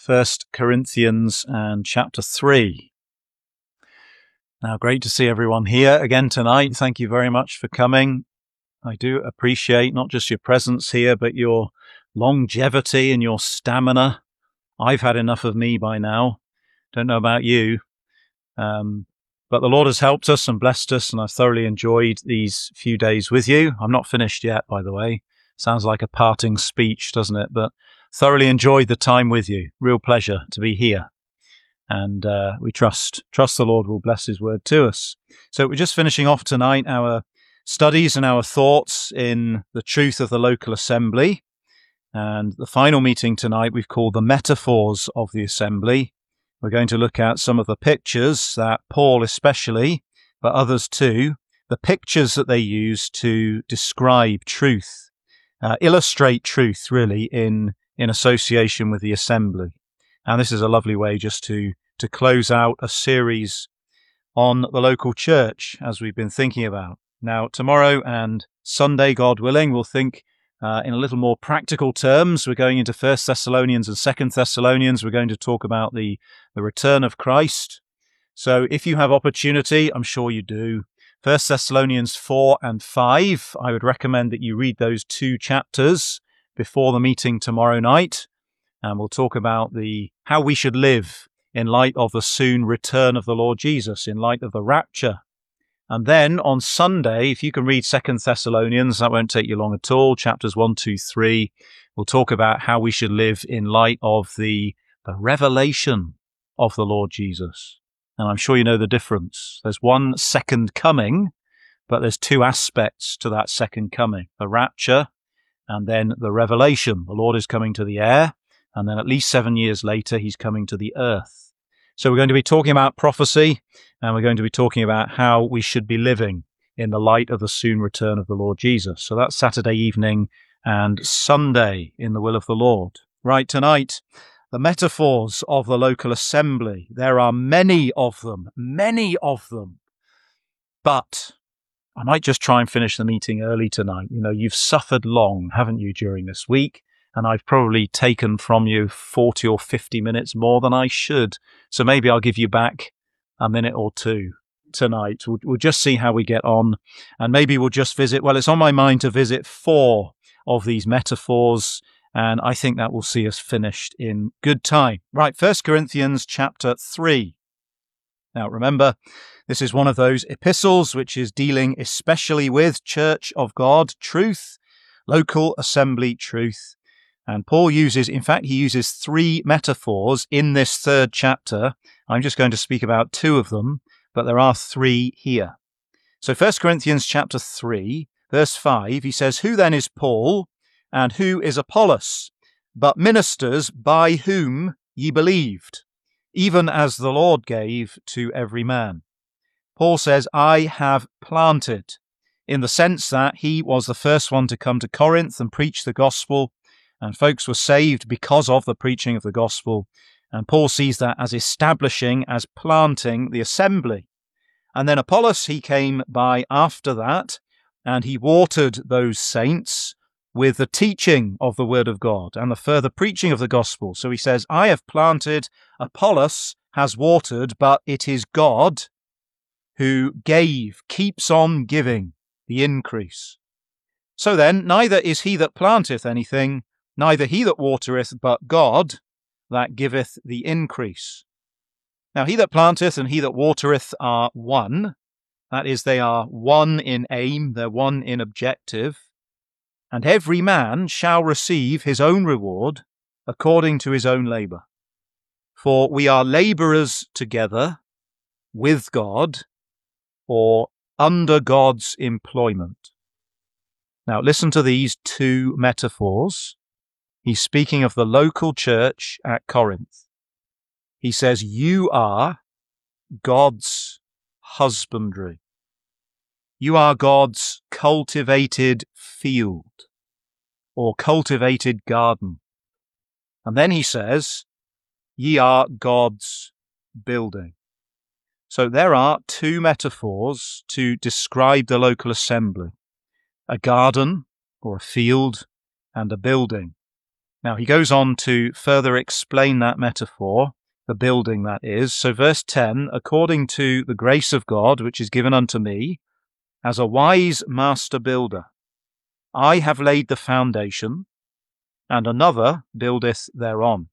1 Corinthians and chapter 3. Now, great to see everyone here again tonight. Thank you very much for coming. I do appreciate not just your presence here, but your longevity and your stamina. I've had enough of me by now. Don't know about you. But the Lord has helped us and blessed us, and I've thoroughly enjoyed these few days with you. I'm not finished yet, by the way. Sounds like a parting speech, doesn't it? But thoroughly enjoyed the time with you. Real pleasure to be here. And we trust the Lord will bless his word to us. So we're just finishing off tonight our studies and our thoughts in the truth of the local assembly. And the final meeting tonight we've called the metaphors of the assembly. We're going to look at some of the pictures that Paul especially, but others too, the pictures that they use to describe truth, illustrate truth really in association with the assembly. And this is a lovely way just to close out a series on the local church as we've been thinking about. Now, tomorrow and Sunday, God willing, we'll think in a little more practical terms. We're going into 1 Thessalonians and 2 Thessalonians. We're going to talk about the return of Christ. So if you have opportunity, I'm sure you do, 1 Thessalonians 4 and 5, I would recommend that you read those two chapters before the meeting tomorrow night. And we'll talk about how we should live in light of the soon return of the Lord Jesus, in light of the rapture. And then on Sunday, if you can read 2 Thessalonians, that won't take you long at all, chapters 1, 2, 3, we'll talk about how we should live in light of the revelation of the Lord Jesus. And I'm sure you know the difference. There's one second coming, but there's two aspects to that second coming, the rapture and then the revelation. The Lord is coming to the air, and then at least 7 years later, he's coming to the earth. So we're going to be talking about prophecy, and we're going to be talking about how we should be living in the light of the soon return of the Lord Jesus. So that's Saturday evening and Sunday in the will of the Lord. Right, tonight, the metaphors of the local assembly. There are many of them. But I might just try and finish the meeting early tonight. You know, you've suffered long, haven't you, during this week? And I've probably taken from you 40 or 50 minutes more than I should. So maybe I'll give you back a minute or two tonight. We'll just see how we get on. And maybe we'll just visit, well, it's on my mind to visit 4 of these metaphors. And I think that will see us finished in good time. Right, 1 Corinthians chapter 3. Now, remember, this is one of those epistles which is dealing especially with Church of God truth, local assembly truth. And Paul uses 3 metaphors in this 3rd chapter. I'm just going to speak about 2 of them, but there are 3 here. So 1 Corinthians chapter 3, verse 5, he says, "Who then is Paul, and who is Apollos, but ministers by whom ye believed, even as the Lord gave to every man." Paul says, I have planted, in the sense that he was the first one to come to Corinth and preach the gospel, and folks were saved because of the preaching of the gospel. And Paul sees that as establishing, as planting the assembly. And then Apollos, he came by after that, and he watered those saints with the teaching of the word of God and the further preaching of the gospel. So he says, I have planted, Apollos has watered, but it is God who keeps on giving the increase. So then, neither is he that planteth anything, neither he that watereth, but God that giveth the increase. Now he that planteth and he that watereth are one. That is, they are one in aim, they're one in objective. And every man shall receive his own reward according to his own labour. For we are labourers together with God, or under God's employment. Now listen to these 2 metaphors. He's speaking of the local church at Corinth. He says, you are God's husbandry. You are God's cultivated field or cultivated garden. And then he says, ye are God's building. So there are 2 metaphors to describe the local assembly. A garden or a field and a building. Now, he goes on to further explain that metaphor, the building that is. So verse 10, according to the grace of God, which is given unto me, as a wise master builder, I have laid the foundation, and another buildeth thereon.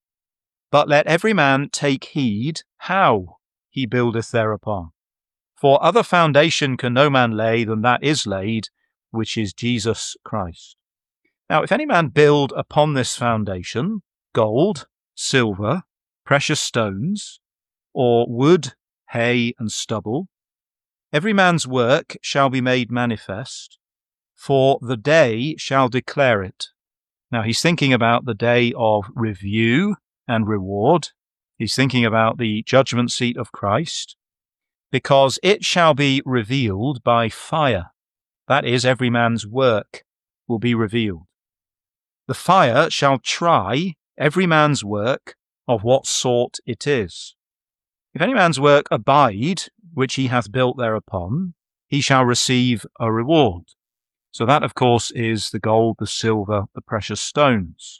But let every man take heed how he buildeth thereupon. For other foundation can no man lay than that is laid, which is Jesus Christ. Now, if any man build upon this foundation gold, silver, precious stones, or wood, hay, and stubble, every man's work shall be made manifest, for the day shall declare it. Now, he's thinking about the day of review and reward. He's thinking about the judgment seat of Christ, because it shall be revealed by fire. That is, every man's work will be revealed. The fire shall try every man's work of what sort it is. If any man's work abide, which he hath built thereupon, he shall receive a reward. So that, of course, is the gold, the silver, the precious stones.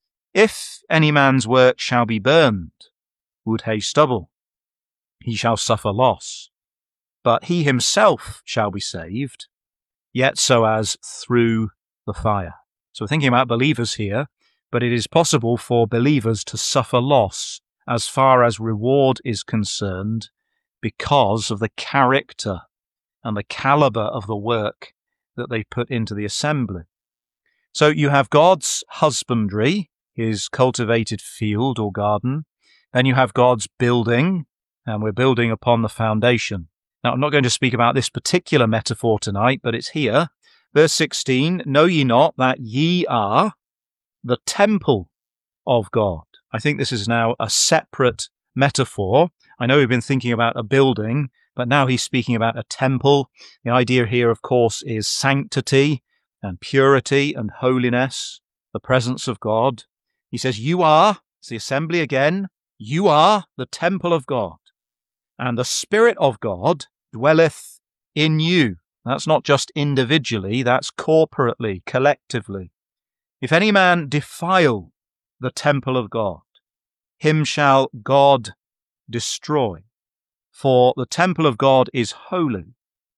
If any man's work shall be burned, wood, hay, stubble, he shall suffer loss. But he himself shall be saved, yet so as through the fire. So we're thinking about believers here, but it is possible for believers to suffer loss as far as reward is concerned because of the character and the caliber of the work that they put into the assembly. So you have God's husbandry, his cultivated field or garden, then you have God's building, and we're building upon the foundation. Now, I'm not going to speak about this particular metaphor tonight, but it's here. Verse 16, know ye not that ye are the temple of God? I think this is now a separate metaphor. I know we've been thinking about a building, but now he's speaking about a temple. The idea here, of course, is sanctity and purity and holiness, the presence of God. He says, you are, it's the assembly again, you are the temple of God, and the Spirit of God dwelleth in you. That's not just individually, that's corporately, collectively. If any man defile the temple of God, him shall God destroy. For the temple of God is holy,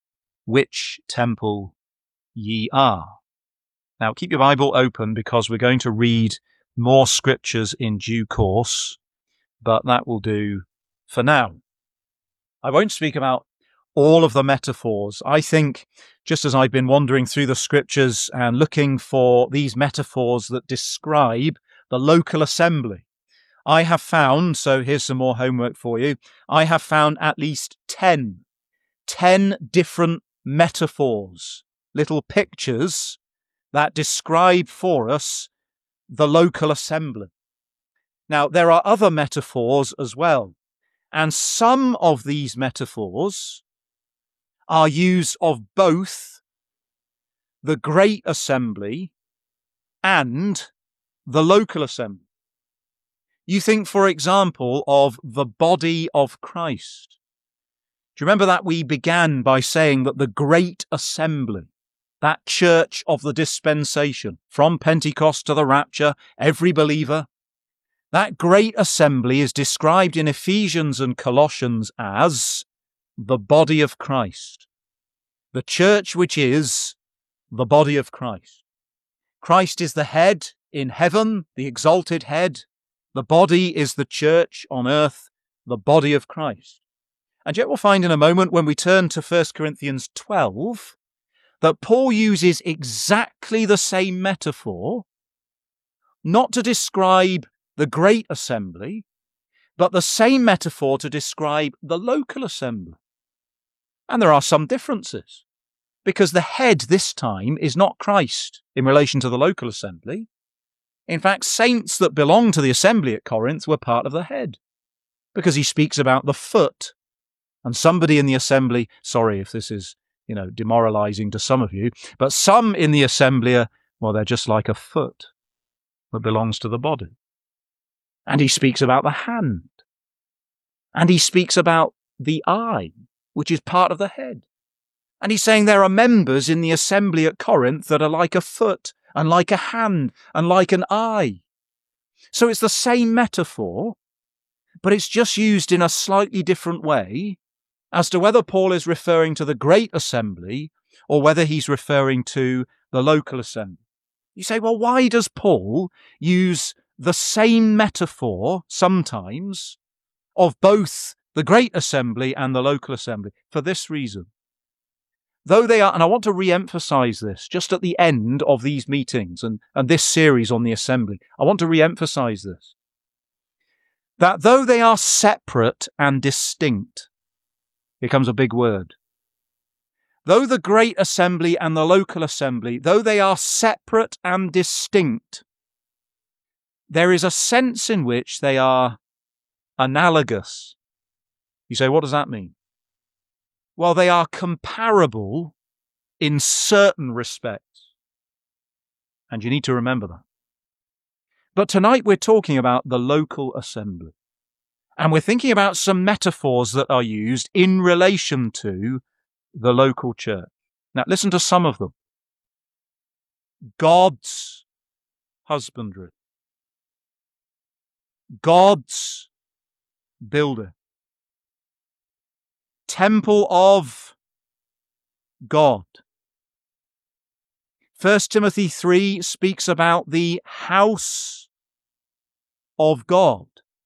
which temple ye are. Now keep your Bible open because we're going to read more scriptures in due course, but that will do for now. I won't speak about all of the metaphors. I think, just as I've been wandering through the scriptures and looking for these metaphors that describe the local assembly, I have found, so here's some more homework for you, I have found at least 10 different metaphors, little pictures that describe for us the local assembly. Now, there are other metaphors as well, and some of these metaphors are used of both the great assembly and the local assembly. You think, for example, of the body of Christ. Do you remember that we began by saying that the great assembly, that church of the dispensation, from Pentecost to the rapture, every believer, that great assembly is described in Ephesians and Colossians as the body of Christ. The church which is the body of Christ. Christ is the head in heaven, the exalted head. The body is the church on earth, the body of Christ. And yet we'll find in a moment when we turn to 1 Corinthians 12 that Paul uses exactly the same metaphor, not to describe the great assembly, but the same metaphor to describe the local assembly. And there are some differences, because the head this time is not Christ in relation to the local assembly. In fact, saints that belong to the assembly at Corinth were part of the head, because he speaks about the foot. And somebody in the assembly, sorry if this is, demoralizing to some of you, but some in the assembly are, well, they're just like a foot that belongs to the body. And he speaks about the hand. And he speaks about the eye, which is part of the head. And he's saying there are members in the assembly at Corinth that are like a foot and like a hand and like an eye. So it's the same metaphor, but it's just used in a slightly different way as to whether Paul is referring to the great assembly or whether he's referring to the local assembly. You say, well, why does Paul use the same metaphor sometimes of both the great assembly and the local assembly? For this reason. Though they are, and I want to re-emphasize this just at the end of these meetings and this series on the assembly, I want to re-emphasize this. That though they are separate and distinct, here comes a big word. Though the great assembly and the local assembly, though they are separate and distinct, there is a sense in which they are analogous. You say, what does that mean? Well, they are comparable in certain respects. And you need to remember that. But tonight we're talking about the local assembly. And we're thinking about some metaphors that are used in relation to the local church. Now, listen to some of them. God's husbandry. God's builder. Temple of God. 1 Timothy 3 speaks about the house of God.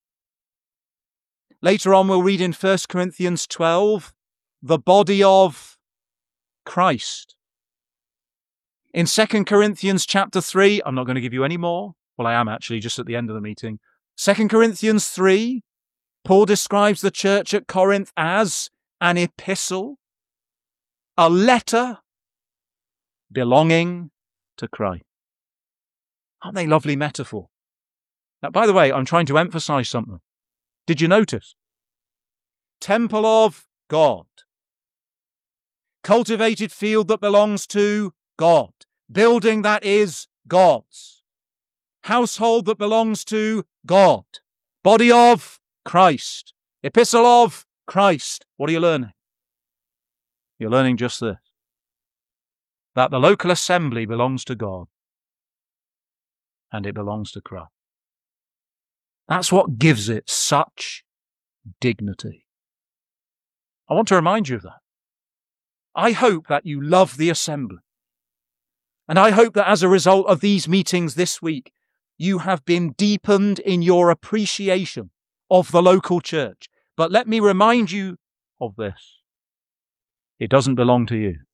Later on, we'll read in 1 Corinthians 12, the body of Christ. In 2 Corinthians chapter 3, I'm not going to give you any more. Well, I am actually, just at the end of the meeting. 2 Corinthians 3, Paul describes the church at Corinth as an epistle, a letter belonging to Christ. Aren't they lovely metaphor? Now, by the way, I'm trying to emphasize something. Did you notice? Temple of God. Cultivated field that belongs to God. Building that is God's. Household that belongs to God. Body of Christ. Epistle of Christ. What are you learning? You're learning just this. That the local assembly belongs to God. And it belongs to Christ. That's what gives it such dignity. I want to remind you of that. I hope that you love the assembly. And I hope that as a result of these meetings this week, you have been deepened in your appreciation of the local church. But let me remind you of this. It doesn't belong to you.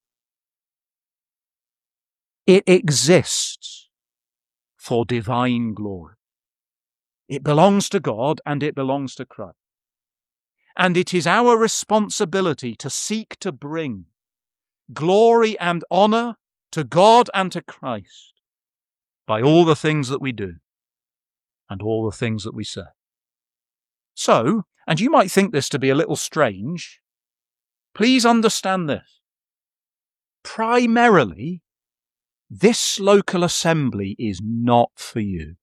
It exists for divine glory. It belongs to God and it belongs to Christ. And it is our responsibility to seek to bring glory and honor to God and to Christ by all the things that we do and all the things that we say. So, and you might think this to be a little strange, please understand this. Primarily, this local assembly is not for you.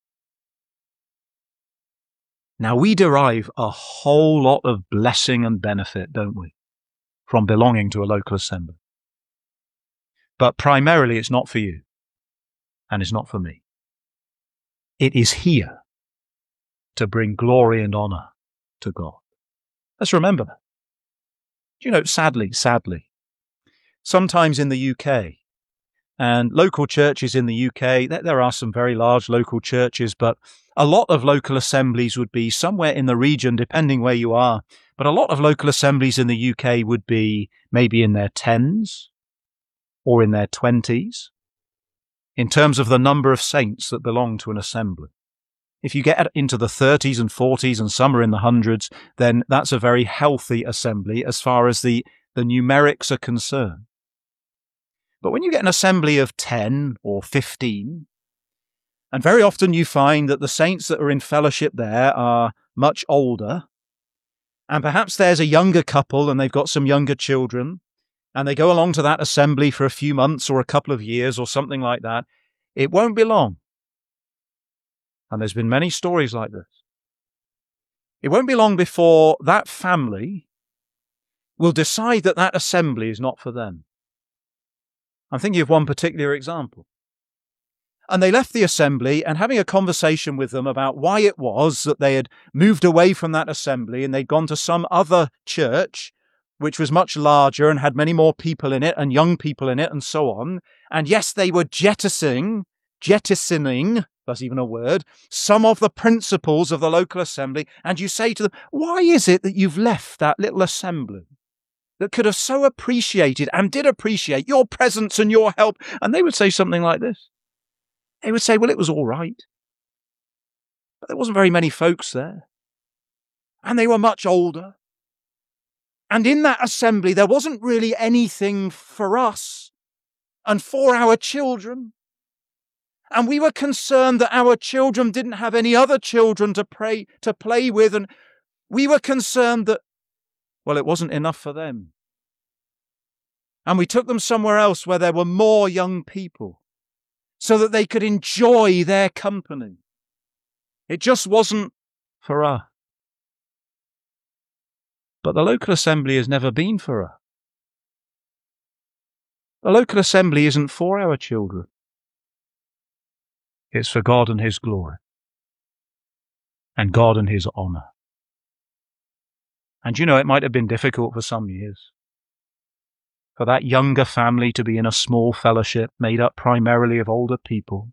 Now, we derive a whole lot of blessing and benefit, don't we, from belonging to a local assembly. But primarily, it's not for you, and it's not for me. It is here to bring glory and honor to God. Let's remember that. You know, sadly, sometimes in the UK, and local churches in the UK, there are some very large local churches, but a lot of local assemblies would be somewhere in the region, depending where you are. But a lot of local assemblies in the UK would be maybe in their 10s or in their 20s in terms of the number of saints that belong to an assembly. If you get into the 30s and 40s and some are in the hundreds, then that's a very healthy assembly as far as the numerics are concerned. But when you get an assembly of 10 or 15, and very often you find that the saints that are in fellowship there are much older, and perhaps there's a younger couple and they've got some younger children, and they go along to that assembly for a few months or a couple of years or something like that, it won't be long. And there's been many stories like this. It won't be long before that family will decide that that assembly is not for them. I'm thinking of one particular example. And they left the assembly, and having a conversation with them about why it was that they had moved away from that assembly and they'd gone to some other church, which was much larger and had many more people in it and young people in it and so on. And yes, they were jettisoning, that's even a word, some of the principles of the local assembly. And you say to them, why is it that you've left that little assembly that could have so appreciated and did appreciate your presence and your help? And they would say something like this. They would say, well, it was all right, but there wasn't very many folks there. And they were much older. And in that assembly, there wasn't really anything for us and for our children. And we were concerned that our children didn't have any other children to play with. And we were concerned that, well, it wasn't enough for them. And we took them somewhere else where there were more young people, so that they could enjoy their company. It just wasn't for us. But the local assembly has never been for us. The local assembly isn't for our children. It's for God and His glory, and God and His honour. And it might have been difficult for some years, for that younger family to be in a small fellowship made up primarily of older people.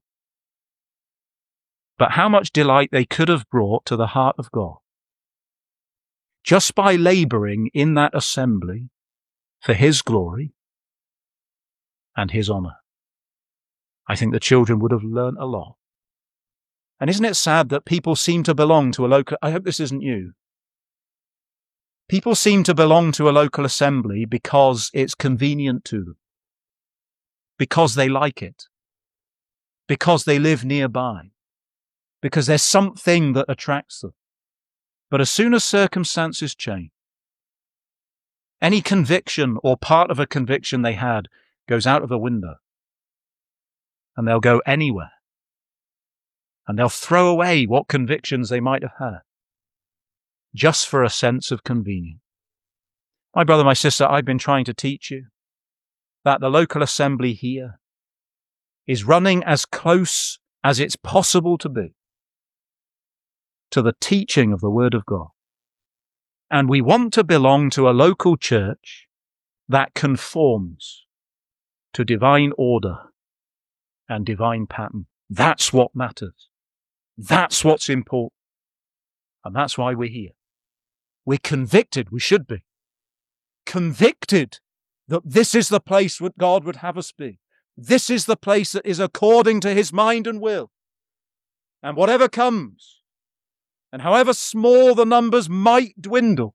But how much delight they could have brought to the heart of God just by labouring in that assembly for His glory and His honour. I think the children would have learnt a lot. And isn't it sad that people seem to belong to a local... I hope this isn't you. People seem to belong to a local assembly because it's convenient to them, because they like it, because they live nearby, because there's something that attracts them. But as soon as circumstances change, any conviction or part of a conviction they had goes out of the window, and they'll go anywhere, and they'll throw away what convictions they might have had, just for a sense of convenience. My brother, my sister, I've been trying to teach you that the local assembly here is running as close as it's possible to be to the teaching of the Word of God. And we want to belong to a local church that conforms to divine order and divine pattern. That's what matters. That's what's important. And that's why we're here. We're convicted, we should be, convicted that this is the place that God would have us be. This is the place that is according to His mind and will. And whatever comes, and however small the numbers might dwindle,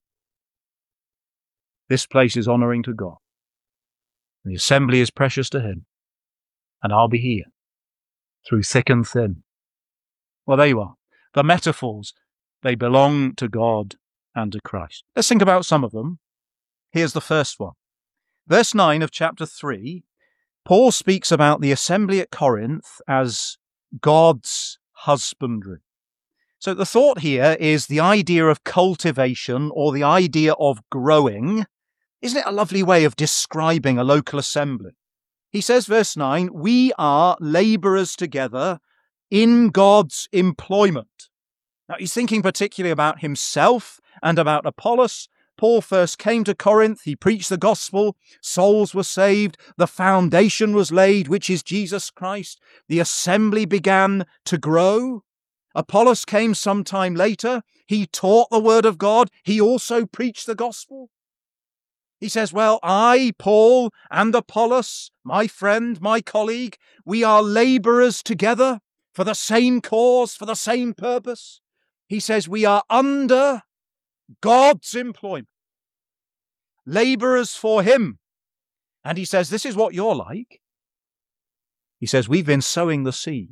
this place is honouring to God. And the assembly is precious to Him. And I'll be here through thick and thin. Well, there you are. The metaphors, they belong to God and to Christ. Let's think about some of them. Here's the first one. Verse 9 of chapter 3, Paul speaks about the assembly at Corinth as God's husbandry. So the thought here is the idea of cultivation or the idea of growing. Isn't it a lovely way of describing a local assembly? He says, verse 9, we are labourers together in God's employment. Now, he's thinking particularly about himself and about Apollos. Paul first came to Corinth, he preached the gospel, souls were saved, the foundation was laid, which is Jesus Christ. The assembly began to grow. Apollos came sometime later, he taught the word of God, he also preached the gospel. He says, well, I, Paul, and Apollos, my friend, my colleague, we are labourers together for the same cause, for the same purpose. He says we are under God's employment, labourers for Him. And he says, this is what you're like. He says, we've been sowing the seed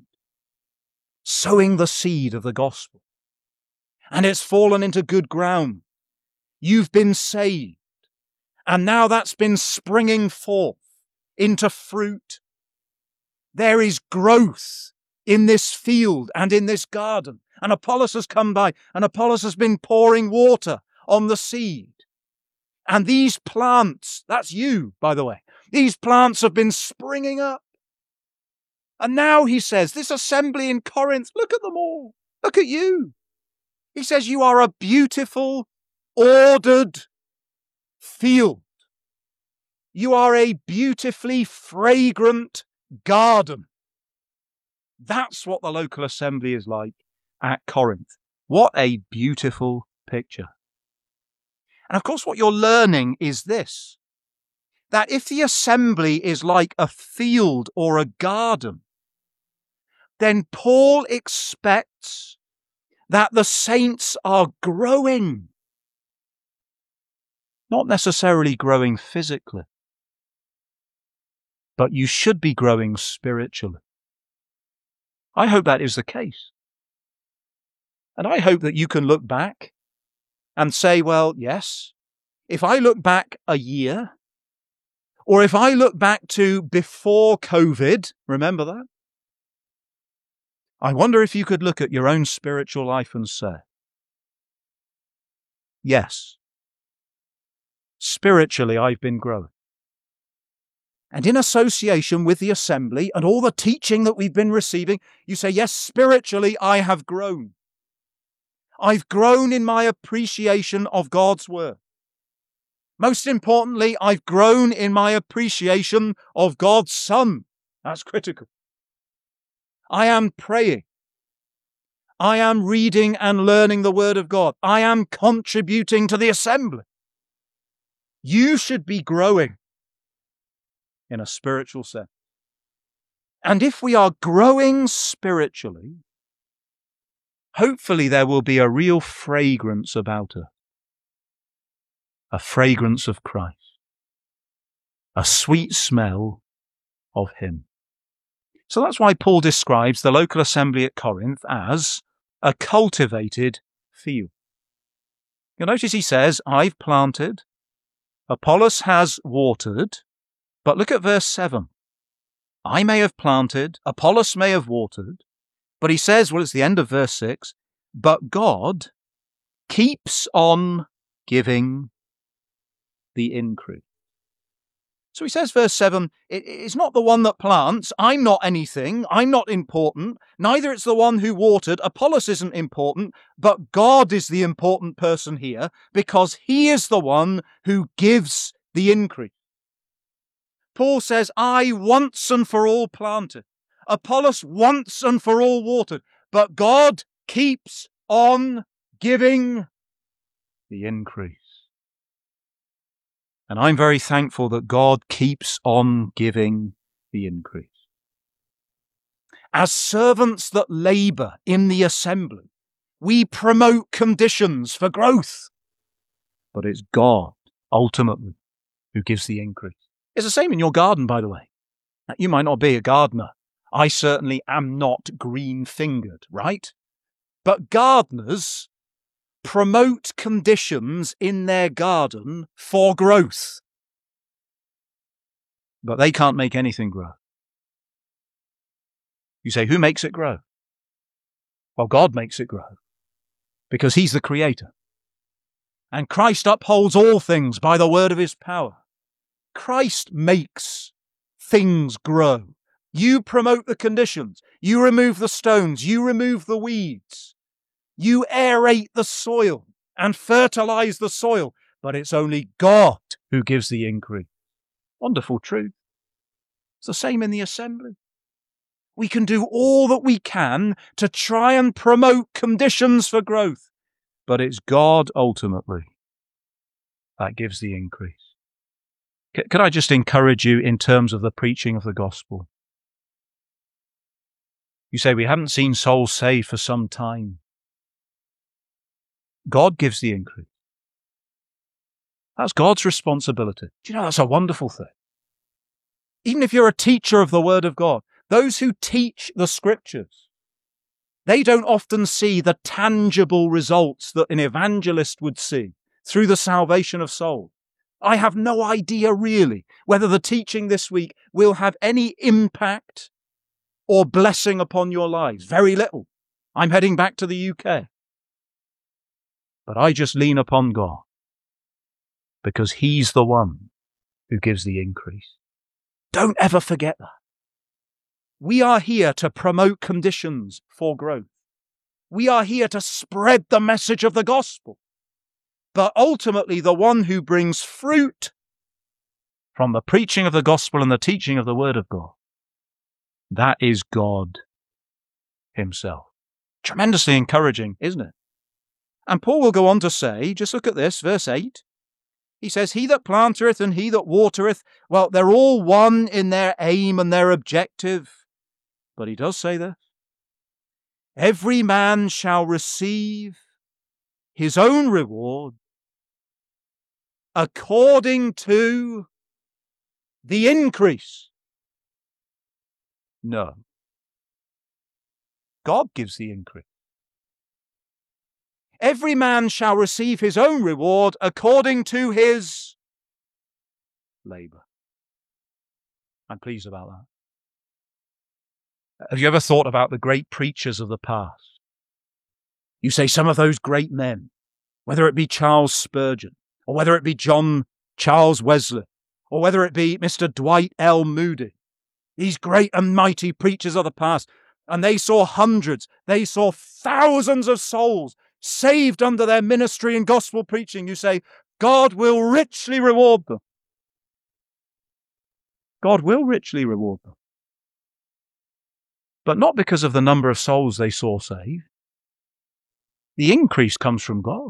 of the gospel. And it's fallen into good ground. You've been saved. And now that's been springing forth into fruit. There is growth in this field and in this garden. And Apollos has come by, and Apollos has been pouring water on the seed. And these plants, that's you, by the way, these plants have been springing up. And now he says, this assembly in Corinth, look at them all. Look at you. He says, you are a beautiful, ordered field. You are a beautifully fragrant garden. That's what the local assembly is like at Corinth. What a beautiful picture. And of course, what you're learning is this, that if the assembly is like a field or a garden, then Paul expects that the saints are growing. Not necessarily growing physically, but you should be growing spiritually. I hope that is the case. And I hope that you can look back and say, well, yes, if I look back a year, or if I look back to before COVID, remember that? I wonder if you could look at your own spiritual life and say, yes, spiritually I've been growing. And in association with the assembly and all the teaching that we've been receiving, you say, yes, spiritually I have grown. I've grown in my appreciation of God's word. Most importantly, I've grown in my appreciation of God's Son. That's critical. I am praying. I am reading and learning the Word of God. I am contributing to the assembly. You should be growing in a spiritual sense. And if we are growing spiritually, hopefully there will be a real fragrance about us. A fragrance of Christ. A sweet smell of Him. So that's why Paul describes the local assembly at Corinth as a cultivated field. You'll notice he says, I've planted, Apollos has watered, but look at verse 7. I may have planted, Apollos may have watered, but he says, well, it's the end of verse 6, but God keeps on giving the increase. So he says, verse 7, it's not the one that plants. I'm not anything. I'm not important. Neither it's the one who watered. Apollos isn't important, but God is the important person here because he is the one who gives the increase. Paul says, I once and for all planted. Apollos once and for all watered, but God keeps on giving the increase. And I'm very thankful that God keeps on giving the increase. As servants that labor in the assembly, we promote conditions for growth. But it's God, ultimately, who gives the increase. It's the same in your garden, by the way. Now, you might not be a gardener. I certainly am not green-fingered, right? But gardeners promote conditions in their garden for growth. But they can't make anything grow. You say, who makes it grow? Well, God makes it grow because he's the creator. And Christ upholds all things by the word of his power. Christ makes things grow. You promote the conditions. You remove the stones. You remove the weeds. You aerate the soil and fertilize the soil, but it's only God who gives the increase. Wonderful truth. It's the same in the assembly. We can do all that we can to try and promote conditions for growth, but it's God ultimately that gives the increase. Could I just encourage you in terms of the preaching of the gospel? You say, we haven't seen souls saved for some time. God gives the increase. That's God's responsibility. Do you know, that's a wonderful thing. Even if you're a teacher of the Word of God, those who teach the Scriptures, they don't often see the tangible results that an evangelist would see through the salvation of souls. I have no idea really whether the teaching this week will have any impact or blessing upon your lives. Very little. I'm heading back to the UK. But I just lean upon God because he's the one who gives the increase. Don't ever forget that. We are here to promote conditions for growth. We are here to spread the message of the gospel. But ultimately, the one who brings fruit from the preaching of the gospel and the teaching of the word of God, that is God himself. Tremendously encouraging, isn't it? And Paul will go on to say, just look at this, verse 8. He says, he that planteth and he that watereth, well, they're all one in their aim and their objective. But he does say this. Every man shall receive his own reward according to the increase. No. God gives the increase. Every man shall receive his own reward according to his labor. I'm pleased about that. Have you ever thought about the great preachers of the past? You say some of those great men, whether it be Charles Spurgeon, or whether it be John Charles Wesley, or whether it be Mr. Dwight L. Moody, these great and mighty preachers of the past, and they saw hundreds, they saw thousands of souls saved under their ministry and gospel preaching. You say, God will richly reward them. God will richly reward them. But not because of the number of souls they saw saved. The increase comes from God.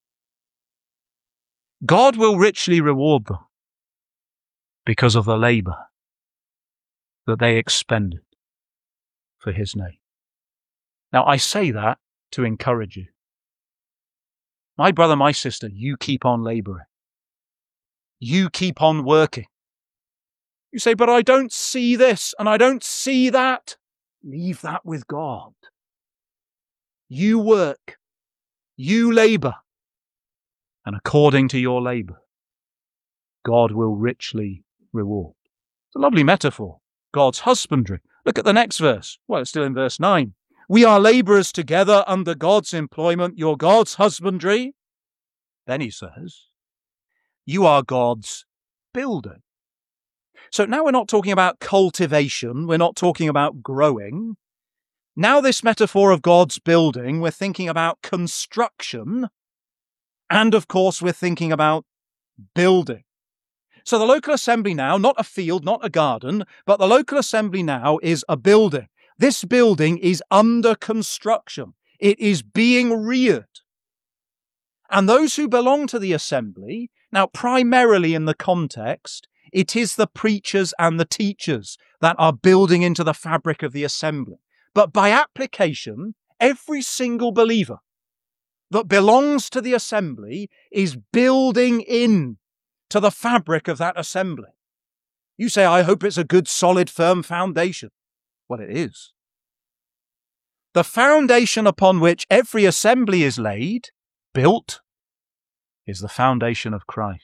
God will richly reward them because of the labor that they expended for his name. Now, I say that to encourage you. My brother, my sister, you keep on laboring. You keep on working. You say, but I don't see this and I don't see that. Leave that with God. You work. You labor. And according to your labor, God will richly reward. It's a lovely metaphor. God's husbandry. Look at the next verse. Well, it's still in verse 9. We are laborers together under God's employment. You're God's husbandry. Then he says, you are God's building. So now we're not talking about cultivation. We're not talking about growing. Now this metaphor of God's building, we're thinking about construction. And of course, we're thinking about building. So the local assembly now, not a field, not a garden, but the local assembly now is a building. This building is under construction. It is being reared. And those who belong to the assembly, now primarily in the context, it is the preachers and the teachers that are building into the fabric of the assembly. But by application, every single believer that belongs to the assembly is building in to the fabric of that assembly. You say, I hope it's a good, solid, firm foundation. Well, it is. The foundation upon which every assembly is laid, built, is the foundation of Christ.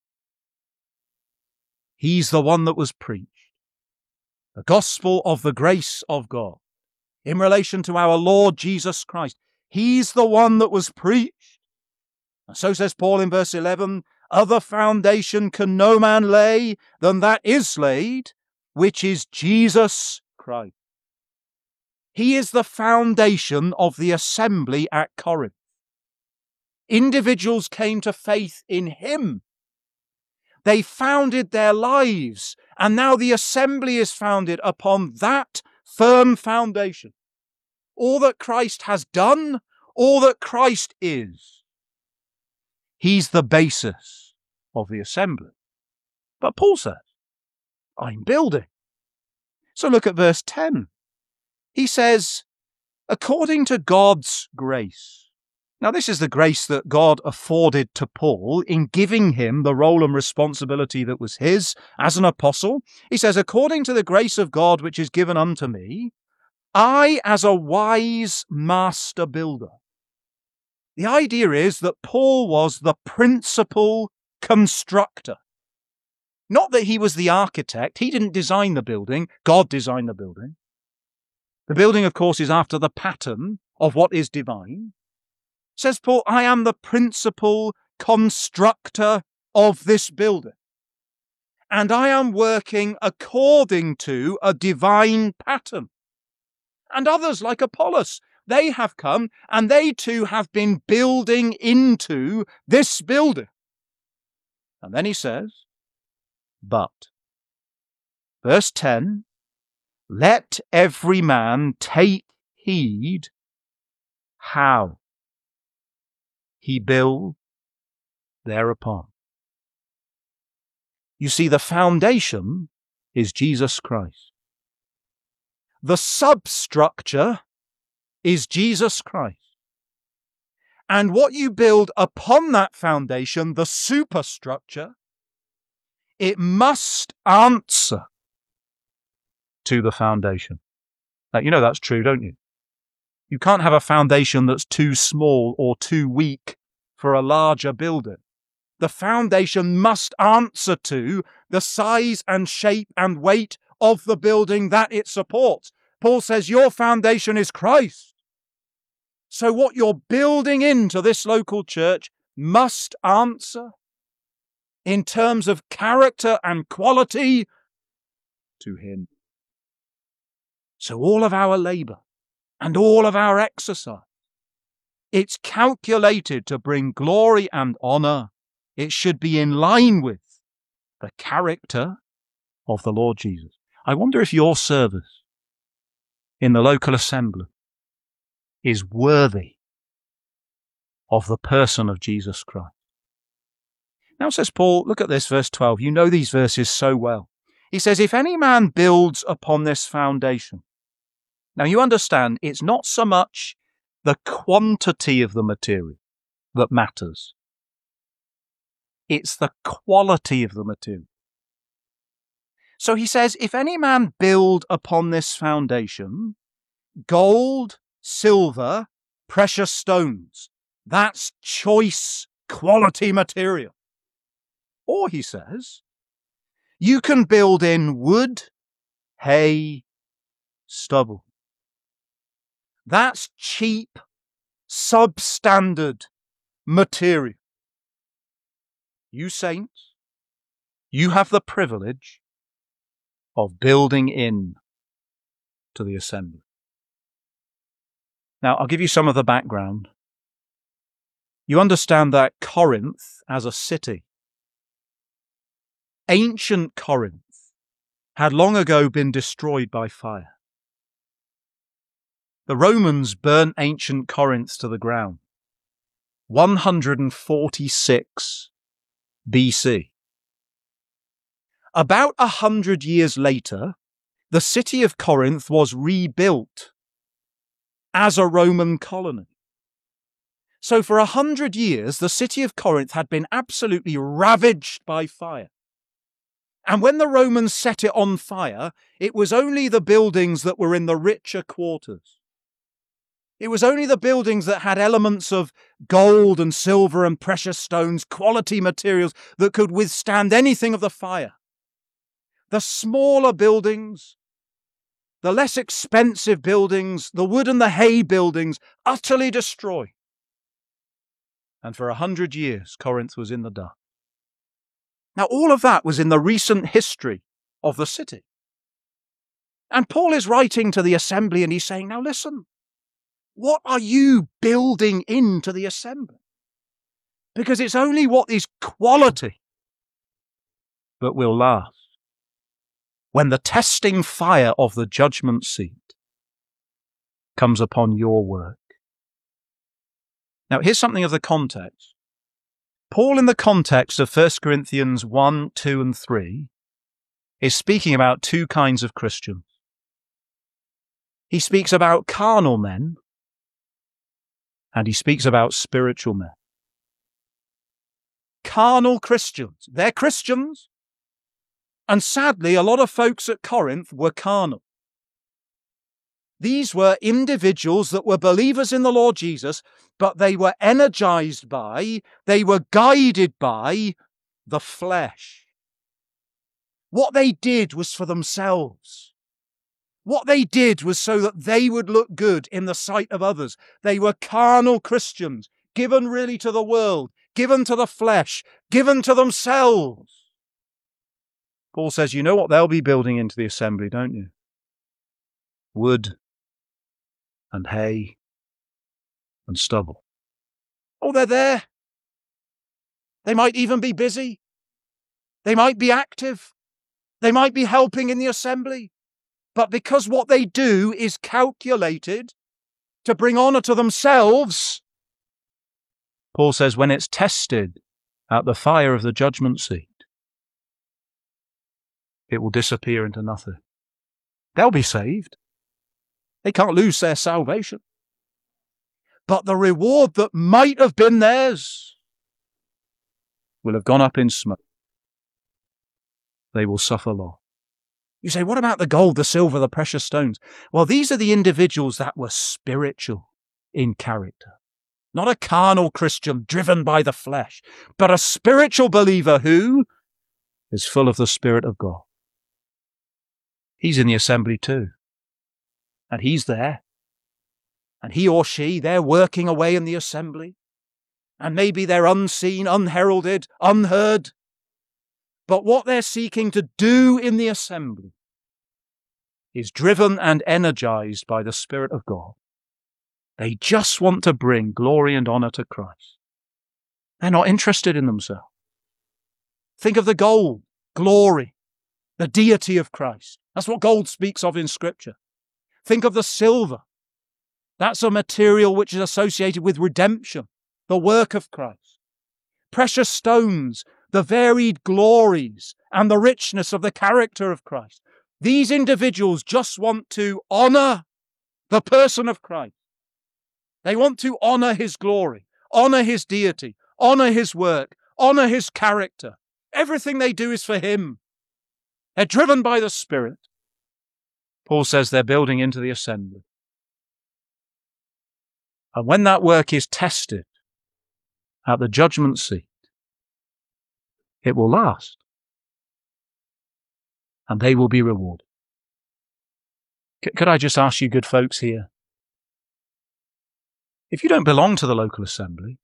He's the one that was preached. The gospel of the grace of God in relation to our Lord Jesus Christ. He's the one that was preached. And so says Paul in verse 11, other foundation can no man lay than that is laid, which is Jesus Christ. He is the foundation of the assembly at Corinth. Individuals came to faith in him. They founded their lives, and now the assembly is founded upon that firm foundation. All that Christ has done, all that Christ is. He's the basis of the assembly. But Paul says, I'm building. So look at verse 10. He says, according to God's grace. Now, this is the grace that God afforded to Paul in giving him the role and responsibility that was his as an apostle. He says, according to the grace of God which is given unto me, I, as a wise master builder. The idea is that Paul was the principal constructor. Not that he was the architect. He didn't design the building. God designed the building. The building, of course, is after the pattern of what is divine. Says Paul, I am the principal constructor of this building. and I am working according to a divine pattern. And others like Apollos, they have come and they too have been building into this building. And then he says, but, verse 10, let every man take heed how he builds thereupon. You see, the foundation is Jesus Christ. The substructure is Jesus Christ. And what you build upon that foundation, the superstructure, it must answer to the foundation. Now, you know that's true, don't you? You can't have a foundation that's too small or too weak for a larger building. The foundation must answer to the size and shape and weight of the building that it supports. Paul says your foundation is Christ. So what you're building into this local church must answer in terms of character and quality to him. So all of our labour and all of our exercise, it's calculated to bring glory and honour. It should be in line with the character of the Lord Jesus. I wonder if your service in the local assembly is worthy of the person of Jesus Christ. Now says Paul, look at this, verse 12. You know these verses so well. He says, if any man builds upon this foundation. Now you understand, it's not so much the quantity of the material that matters. It's the quality of the material. So he says, if any man build upon this foundation, gold, silver, precious stones, that's choice quality material. Or he says, you can build in wood, hay, stubble. That's cheap, substandard material. You saints, you have the privilege of building in to the assembly. Now, I'll give you some of the background. You understand that Corinth as a city, ancient Corinth, had long ago been destroyed by fire. The Romans burnt ancient Corinth to the ground. 146 BC. About 100 years later, the city of Corinth was rebuilt as a Roman colony. So for 100 years, the city of Corinth had been absolutely ravaged by fire. And when the Romans set it on fire, it was only the buildings that were in the richer quarters. It was only the buildings that had elements of gold and silver and precious stones, quality materials that could withstand anything of the fire. The smaller buildings, the less expensive buildings, the wood and the hay buildings, utterly destroyed. And for 100 years, Corinth was in the dark. Now, all of that was in the recent history of the city. And Paul is writing to the assembly and he's saying, now listen, what are you building into the assembly? Because it's only what is quality that will last when the testing fire of the judgment seat comes upon your work. Now, here's something of the context. Paul, in the context of 1 Corinthians 1, 2, and 3, is speaking about two kinds of Christians. He speaks about carnal men, and he speaks about spiritual men. Carnal Christians. They're Christians, and sadly, a lot of folks at Corinth were carnal. These were individuals that were believers in the Lord Jesus, but they were energized by, they were guided by the flesh. What they did was for themselves. What they did was so that they would look good in the sight of others. They were carnal Christians, given really to the world, given to the flesh, given to themselves. Paul says, you know what they'll be building into the assembly, don't you? Wood and hay and stubble. Oh, they're there. They might even be busy. They might be active. They might be helping in the assembly. But because what they do is calculated to bring honor to themselves, Paul says, when it's tested at the fire of the judgment seat, it will disappear into nothing. They'll be saved. They can't lose their salvation. But the reward that might have been theirs will have gone up in smoke. They will suffer loss. You say, what about the gold, the silver, the precious stones? Well, these are the individuals that were spiritual in character. Not a carnal Christian driven by the flesh, but a spiritual believer who is full of the Spirit of God. He's in the assembly too. And he's there. And he or she, they're working away in the assembly. And maybe they're unseen, unheralded, unheard. But what they're seeking to do in the assembly is driven and energized by the Spirit of God. They just want to bring glory and honor to Christ. They're not interested in themselves. Think of the gold, glory, the deity of Christ. That's what gold speaks of in Scripture. Think of the silver. That's a material which is associated with redemption, the work of Christ. Precious stones, the varied glories and the richness of the character of Christ. These individuals just want to honor the person of Christ. They want to honor his glory, honor his deity, honor his work, honor his character. Everything they do is for him. They're driven by the Spirit. Paul says they're building into the assembly. And when that work is tested at the judgment seat, it will last. And they will be rewarded. Could I just ask you, good folks here, if you don't belong to the local assembly,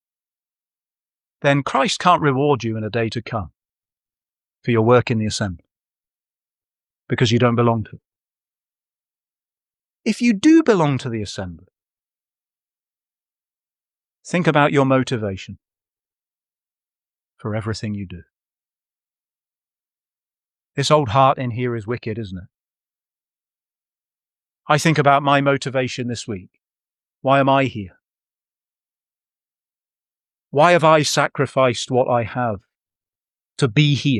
then Christ can't reward you in a day to come for your work in the assembly, because you don't belong to it. If you do belong to the assembly, think about your motivation for everything you do. This old heart in here is wicked, isn't it? I think about my motivation this week. Why am I here? Why have I sacrificed what I have to be here?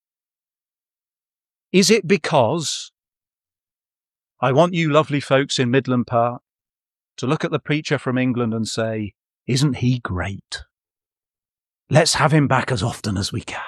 Is it because I want you lovely folks in Midland Park to look at the preacher from England and say, isn't he great? Let's have him back as often as we can.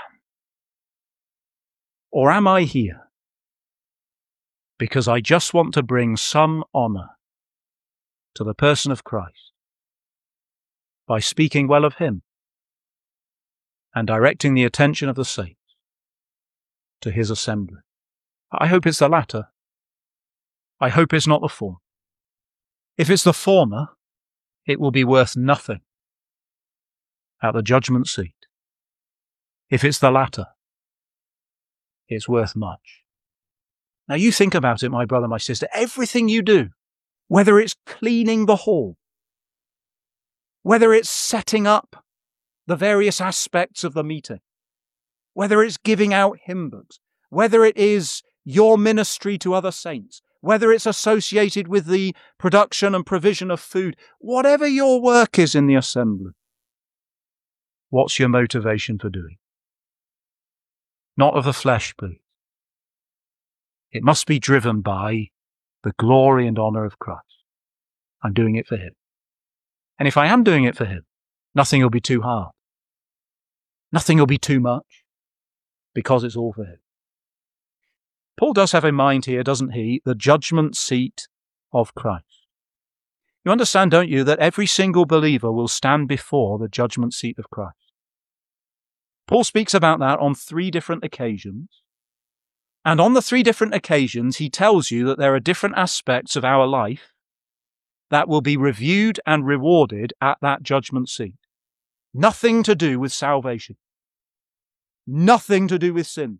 Or am I here because I just want to bring some honor to the person of Christ by speaking well of him and directing the attention of the saints to his assembly? I hope it's the latter. I hope it's not the former. If it's the former, it will be worth nothing at the judgment seat. If it's the latter, it's worth much. Now you think about it, my brother, my sister, everything you do, whether it's cleaning the hall, whether it's setting up the various aspects of the meeting, whether it's giving out hymn books, whether it is your ministry to other saints, whether it's associated with the production and provision of food, whatever your work is in the assembly, what's your motivation for doing? Not of the flesh, please. It must be driven by the glory and honor of Christ. I'm doing it for him. And if I am doing it for him, nothing will be too hard. Nothing will be too much, because it's all for him. Paul does have in mind here, doesn't he, the judgment seat of Christ. You understand, don't you, that every single believer will stand before the judgment seat of Christ. Paul speaks about that on 3 different occasions. And on the 3 different occasions, he tells you that there are different aspects of our life that will be reviewed and rewarded at that judgment seat. Nothing to do with salvation. Nothing to do with sin.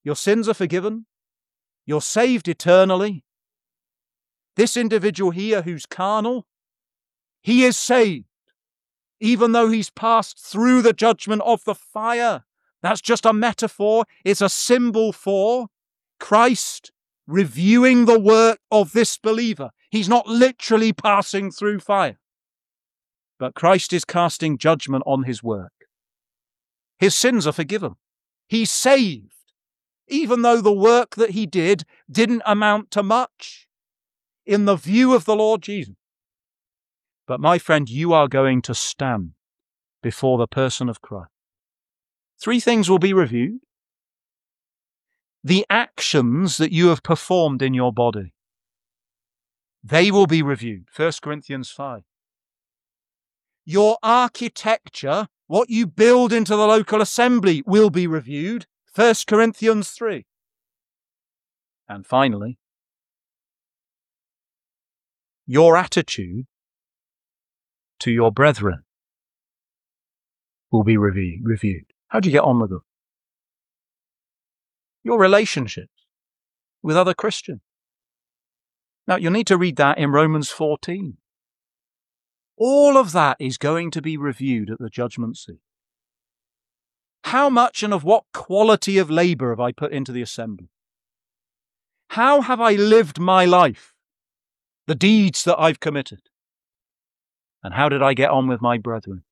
Your sins are forgiven. You're saved eternally. This individual here who's carnal, he is saved, even though he's passed through the judgment of the fire. That's just a metaphor. It's a symbol for Christ reviewing the work of this believer. He's not literally passing through fire, but Christ is casting judgment on his work. His sins are forgiven. He's saved, even though the work that he didn't amount to much in the view of the Lord Jesus. But my friend, you are going to stand before the person of Christ. 3 things will be reviewed. The actions that you have performed in your body, they will be reviewed. 1 Corinthians 5. Your architecture, what you build into the local assembly, will be reviewed. 1 Corinthians 3. And finally, your attitude to your brethren will be reviewed. How do you get on with them? Your relationships with other Christians. Now, you'll need to read that in Romans 14. All of that is going to be reviewed at the judgment seat. How much and of what quality of labour have I put into the assembly? How have I lived my life? The deeds that I've committed? And how did I get on with my brethren?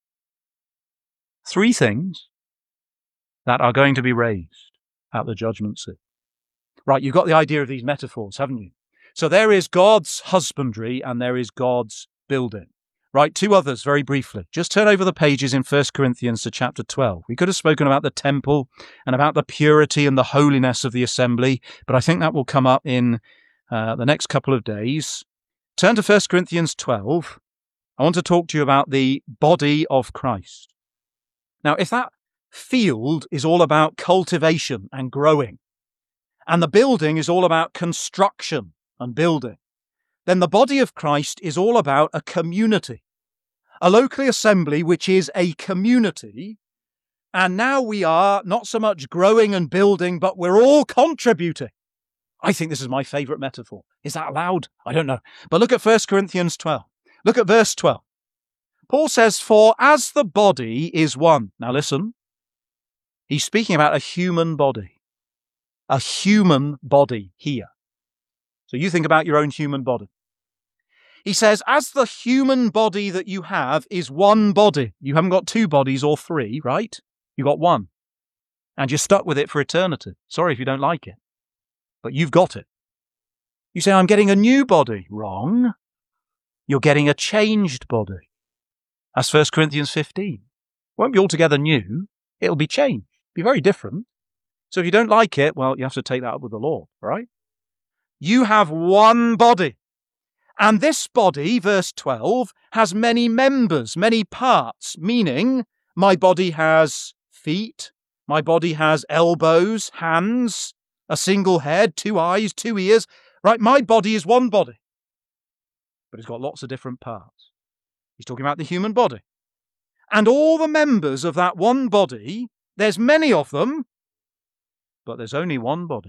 3 things that are going to be raised at the judgment seat. Right, you've got the idea of these metaphors, haven't you? So there is God's husbandry and there is God's building. Right, 2 others very briefly. Just turn over the pages in 1 Corinthians to chapter 12. We could have spoken about the temple and about the purity and the holiness of the assembly, but I think that will come up in the next couple of days. Turn to 1 Corinthians 12. I want to talk to you about the body of Christ. Now, if that field is all about cultivation and growing, and the building is all about construction and building, then the body of Christ is all about a community, a local assembly which is a community, and now we are not so much growing and building, but we're all contributing. I think this is my favourite metaphor. Is that allowed? I don't know. But look at 1 Corinthians 12. Look at verse 12. Paul says, "For as the body is one." Now listen, he's speaking about a human body. A human body here. So you think about your own human body. He says, as the human body that you have is one body. You haven't got 2 bodies or 3, right? You've got one. And you're stuck with it for eternity. Sorry if you don't like it. But you've got it. You say, I'm getting a new body. Wrong. You're getting a changed body. That's 1 Corinthians 15. It won't be altogether new. It'll be changed. Be very different. So if you don't like it, well, you have to take that up with the Lord, right? You have one body. And this body, verse 12, has many members, many parts, meaning my body has feet, my body has elbows, hands, a single head, 2 eyes, 2 ears, right? My body is one body, but it's got lots of different parts. He's talking about the human body. And all the members of that one body, there's many of them, but there's only one body.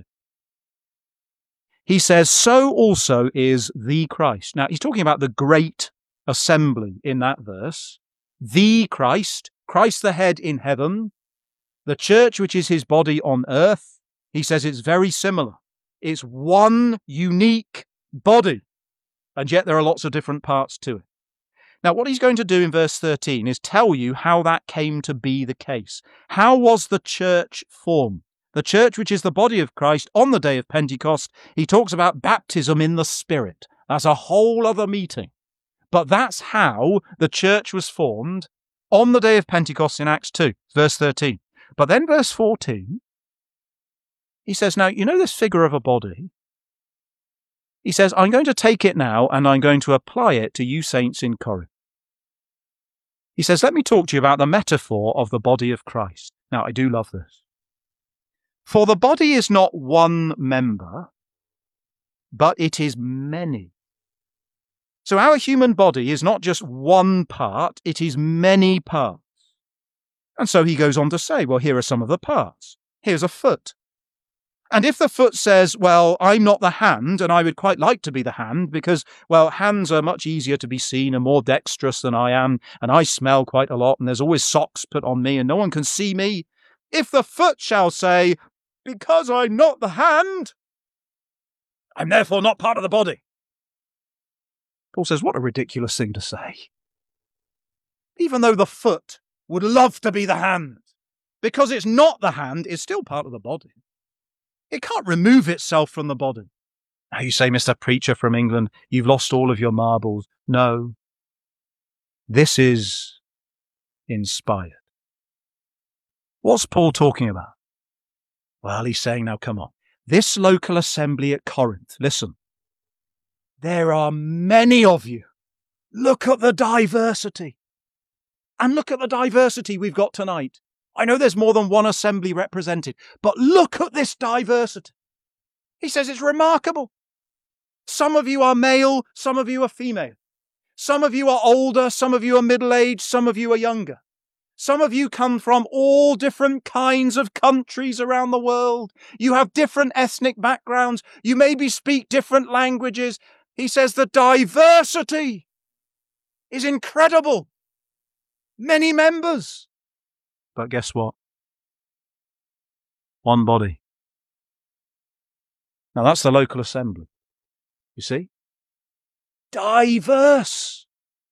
He says, so also is the Christ. Now, he's talking about the great assembly in that verse. The Christ, Christ the head in heaven, the church which is his body on earth. He says it's very similar. It's one unique body, and yet there are lots of different parts to it. Now, what he's going to do in verse 13 is tell you how that came to be the case. How was the church formed? The church, which is the body of Christ, on the day of Pentecost, he talks about baptism in the Spirit. That's a whole other meeting. But that's how the church was formed on the day of Pentecost in Acts 2, verse 13. But then verse 14, he says, now, you know this figure of a body? He says, I'm going to take it now and I'm going to apply it to you saints in Corinth. He says, let me talk to you about the metaphor of the body of Christ. Now, I do love this. For the body is not one member, but it is many. So our human body is not just one part, it is many parts. And so he goes on to say, well, here are some of the parts. Here's a foot. And if the foot says, well, I'm not the hand, and I would quite like to be the hand because, well, hands are much easier to be seen and more dexterous than I am, and I smell quite a lot, and there's always socks put on me, and no one can see me. If the foot shall say, because I'm not the hand, I'm therefore not part of the body. Paul says, what a ridiculous thing to say. Even though the foot would love to be the hand, because it's not the hand, it's still part of the body. It can't remove itself from the body. Now you say, Mr. Preacher from England, you've lost all of your marbles. No. This is inspired. What's Paul talking about? Well, he's saying, now come on. This local assembly at Corinth, listen. There are many of you. Look at the diversity. And look at the diversity we've got tonight. I know there's more than one assembly represented, but look at this diversity. He says it's remarkable. Some of you are male, some of you are female. Some of you are older, some of you are middle-aged, some of you are younger. Some of you come from all different kinds of countries around the world. You have different ethnic backgrounds. You maybe speak different languages. He says the diversity is incredible. Many members. But guess what? One body. Now that's the local assembly. You see? Diverse.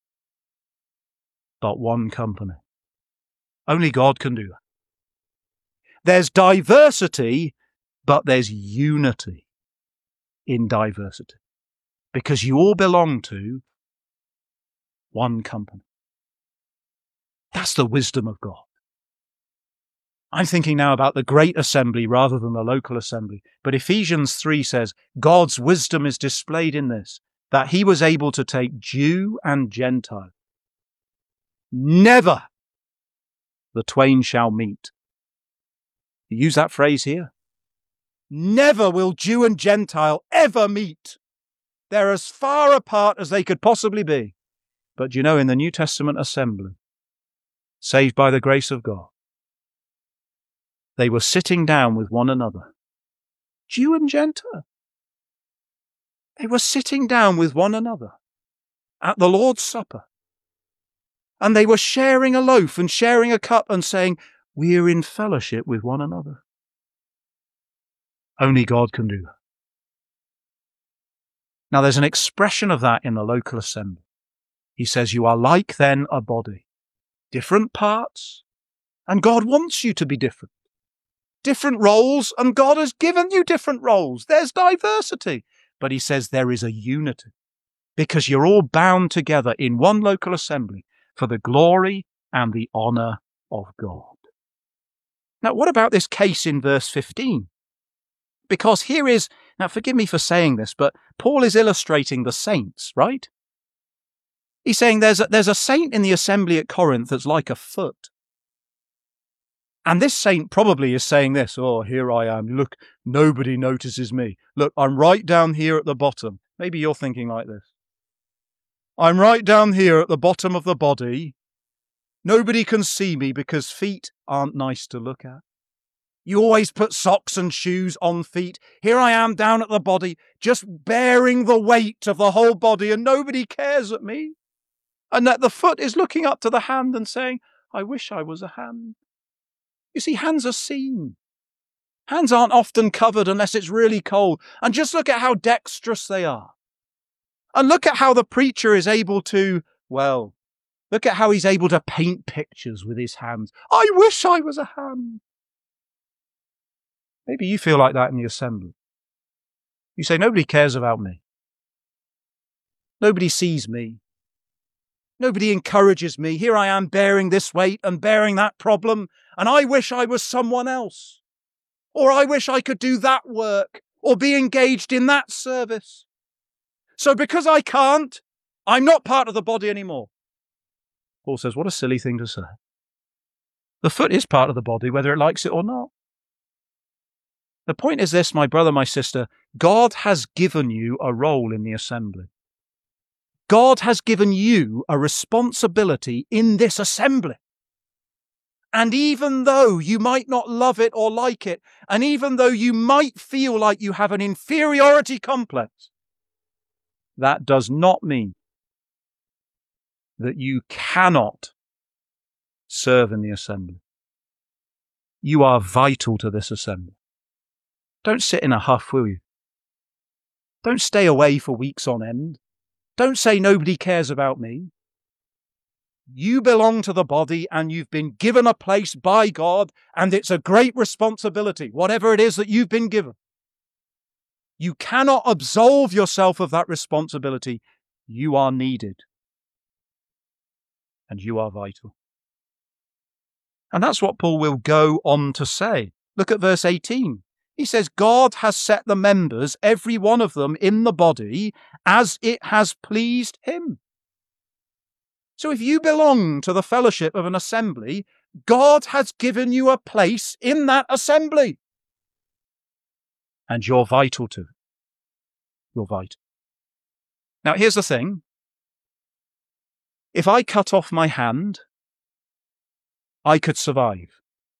But one company. Only God can do that. There's diversity, but there's unity in diversity. Because you all belong to one company. That's the wisdom of God. I'm thinking now about the great assembly rather than the local assembly. But Ephesians 3 says, God's wisdom is displayed in this, that he was able to take Jew and Gentile. Never the twain shall meet. You use that phrase here. Never will Jew and Gentile ever meet. They're as far apart as they could possibly be. But you know, in the New Testament assembly, saved by the grace of God, they were sitting down with one another. Jew and Gentile. They were sitting down with one another at the Lord's Supper. And they were sharing a loaf and sharing a cup and saying, we're in fellowship with one another. Only God can do that. Now there's an expression of that in the local assembly. He says, you are like then a body. Different parts. And God wants you to be different. Different roles, and God has given you different roles. There's diversity. But he says there is a unity because you're all bound together in one local assembly for the glory and the honor of God. Now, what about this case in verse 15? Because here is, now forgive me for saying this, but Paul is illustrating the saints, right? He's saying there's a saint in the assembly at Corinth that's like a foot. And this saint probably is saying this, oh, here I am. Look, nobody notices me. Look, I'm right down here at the bottom. Maybe you're thinking like this. I'm right down here at the bottom of the body. Nobody can see me because feet aren't nice to look at. You always put socks and shoes on feet. Here I am down at the body, just bearing the weight of the whole body, and nobody cares at me. And that the foot is looking up to the hand and saying, I wish I was a hand. You see, hands are seen. Hands aren't often covered unless it's really cold. And just look at how dexterous they are. And look at how the preacher is able to, well, look at how he's able to paint pictures with his hands. I wish I was a hand. Maybe you feel like that in the assembly. You say, nobody cares about me. Nobody sees me. Nobody encourages me. Here I am bearing this weight and bearing that problem, and I wish I was someone else. Or I wish I could do that work or be engaged in that service. So because I can't, I'm not part of the body anymore. Paul says, what a silly thing to say. The foot is part of the body, whether it likes it or not. The point is this, my brother, my sister, God has given you a role in the assembly. God has given you a responsibility in this assembly. And even though you might not love it or like it, and even though you might feel like you have an inferiority complex, that does not mean that you cannot serve in the assembly. You are vital to this assembly. Don't sit in a huff, will you? Don't stay away for weeks on end. Don't say nobody cares about me. You belong to the body and you've been given a place by God, and it's a great responsibility, whatever it is that you've been given. You cannot absolve yourself of that responsibility. You are needed. And you are vital. And that's what Paul will go on to say. Look at verse 18. He says, God has set the members, every one of them, in the body as it has pleased him. So if you belong to the fellowship of an assembly, God has given you a place in that assembly. And you're vital to it. You're vital. Now, here's the thing. If I cut off my hand, I could survive.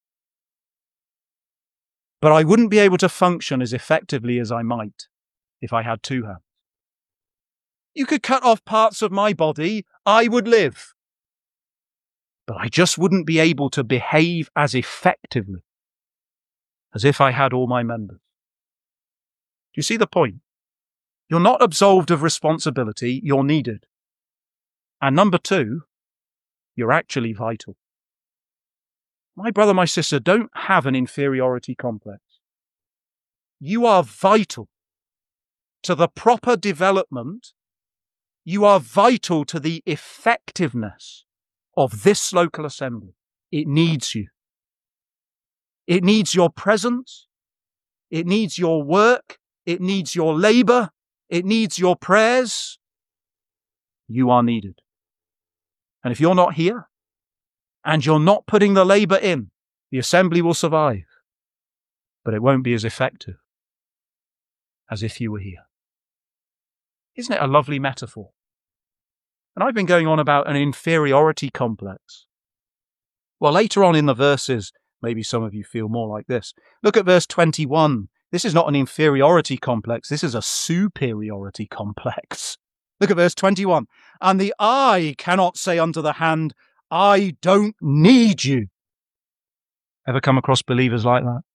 But I wouldn't be able to function as effectively as I might if I had two hands. You could cut off parts of my body, I would live. But I just wouldn't be able to behave as effectively as if I had all my members. Do you see the point? You're not absolved of responsibility, you're needed. And number two, you're actually vital. My brother, my sister, don't have an inferiority complex. You are vital to the proper development. You are vital to the effectiveness of this local assembly. It needs you. It needs your presence. It needs your work. It needs your labor. It needs your prayers. You are needed. And if you're not here, and you're not putting the labor in, the assembly will survive, but it won't be as effective as if you were here. Isn't it a lovely metaphor? And I've been going on about an inferiority complex. Well, later on in the verses, maybe some of you feel more like this. Look at verse 21. This is not an inferiority complex. This is a superiority complex. Look at verse 21. And the eye cannot say unto the hand, I don't need you. Ever come across believers like that?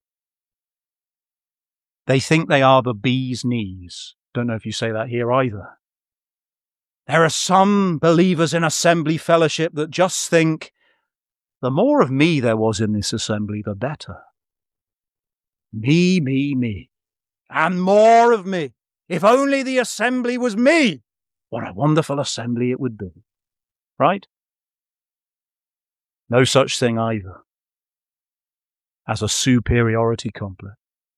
They think they are the bee's knees. Don't know if you say that here either. There are some believers in assembly fellowship that just think, the more of me there was in this assembly, the better. Me, me, me. And more of me. If only the assembly was me. What a wonderful assembly it would be. Right? No such thing either as a superiority complex.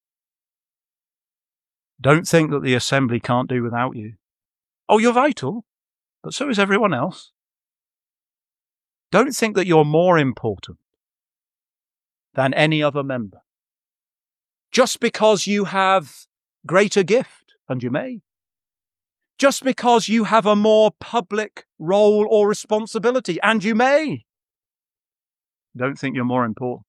Don't think that the assembly can't do without you. Oh, you're vital, but so is everyone else. Don't think that you're more important than any other member. Just because you have greater gift, and you may. Just because you have a more public role or responsibility, and you may. Don't think you're more important.